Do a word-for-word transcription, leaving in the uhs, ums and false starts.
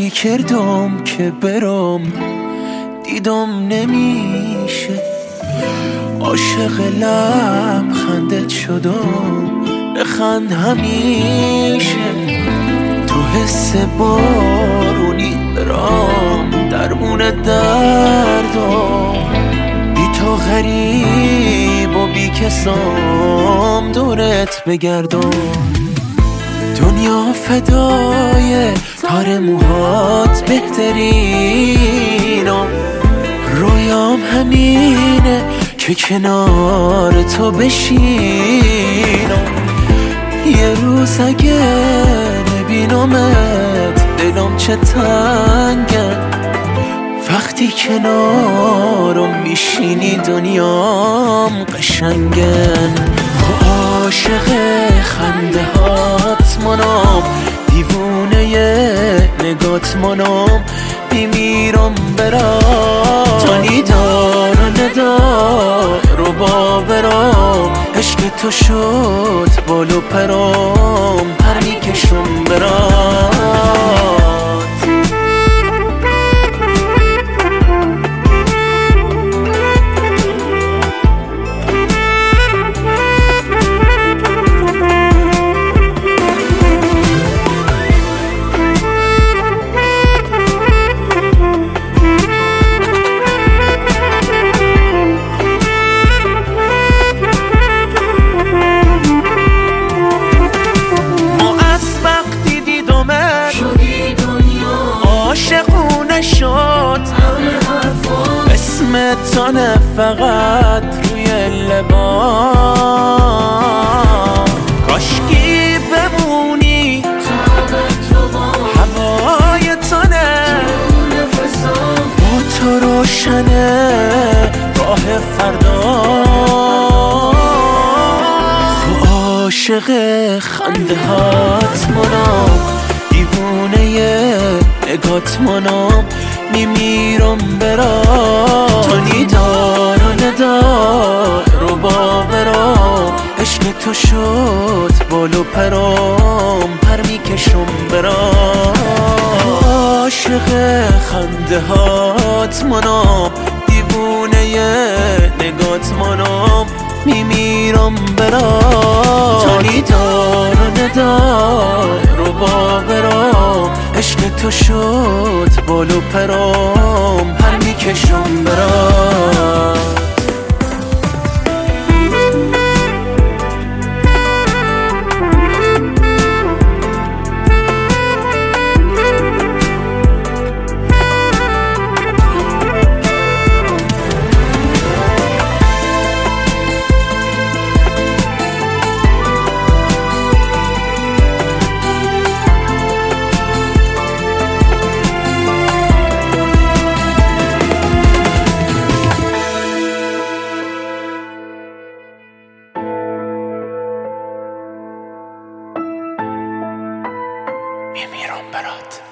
کاری کردم که برام دیدم نمیشه، عاشق لبخندت شدم بخند همیشه. تو حس بارونی برام درمون دردم، بی تو غریب و بی کسام دورت بگردم. دنیا فدای تار موهات بهترینم، رویام همینه که کنار تو بشینم. یه روز اگه نبینمت دلم چه تنگه، وقتی کنارم میشینی دنیام قشنگه. عاشق خنده هات منم، دیوونه نگات منم، میمیرم برام. تا نیدار و ندار و باورم، عشق تو شد بال و پرام، پر میکشم برات. عاشقونه شد اسمت تانه فقط روی لبام، کاشکی بمونی هوای تانه، با تو روشنه راه فردا. عاشق خنده هات منم، دیوونه نگات منم، میمیرم برات. تو نیدار و ندار و باورم، عشق تو شد بال و پرام، پر میکشم برات. عاشق خنده هات منم، دیوونه نگات منم، میمیرم برات. تو نیدار و ندار و باورم، عشق تو شد بال و پرام، پر میکشم برات. میمیرم برات.